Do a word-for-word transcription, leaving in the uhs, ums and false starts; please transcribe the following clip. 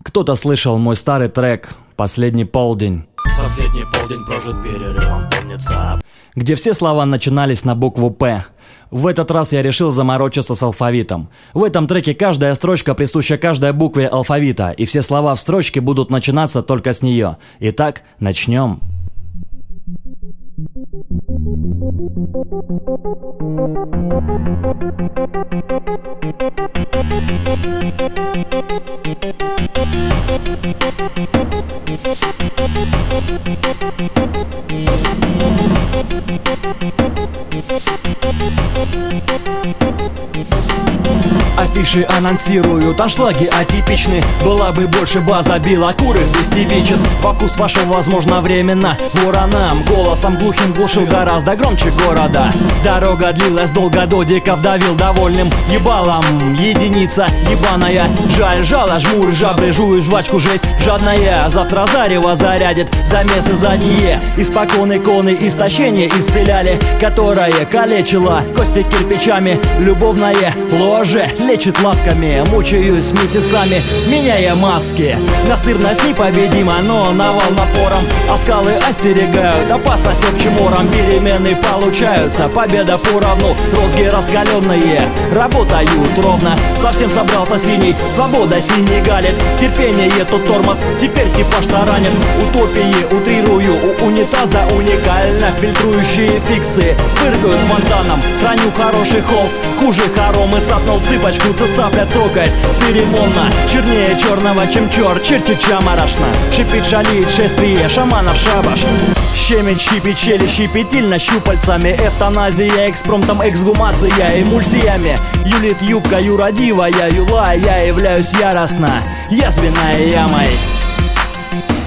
Кто-то слышал мой старый трек «Последний полдень», Последний полдень прожит перерывом, помнится, где все слова начинались на букву «П». В этот раз я решил заморочиться с алфавитом. В этом треке каждая строчка присуща каждой букве алфавита, и все слова в строчке будут начинаться только с нее. Итак, начнем. Афиши анонсируют, аншлаги атипичны. Была бы больше база белокурых бестебичес. Во вкус вошел, возможно, временно воронам. Голосом глухим глушил гораздо громче города. Дорога длилась долго, додиков давил довольным ебалом. Единица ебаная, жаль, жало, жмур, жабры, жую жвачку, жесть жадная. Завтра зарево зарядит замесы задние. Испокон иконы истощения исцеляли, которое калечило кости кирпичами. Любовное ложе лечит ласками, мучаюсь месяцами, меняя маски. Настырность непобедима, но навал напором. А скалы остерегают, опасность общим ором. Перемены получаются, победа поровну. Розги раскаленные работают ровно. Совсем собрался синий, свобода синий галит. Терпение тут тормоз, теперь типаж таранит. Утопии утрирую, у унитаза уникально. Фильтрующие фиксы фыркают фонтаном. Храню хороший холст, хуже хоромы. Цапнул цыпочку, цапля цокает церемонно. Чернее черного, чем черт, чертича марашна. Шипит, шалит шествие шаманов шабаш. Щемит, щипит, челющи петельно щупальцами. Эвтаназия, экспромтом эксгумация. Эмульсиями юлит юбка юродивая юла. Я являюсь яростно язвенной ямой.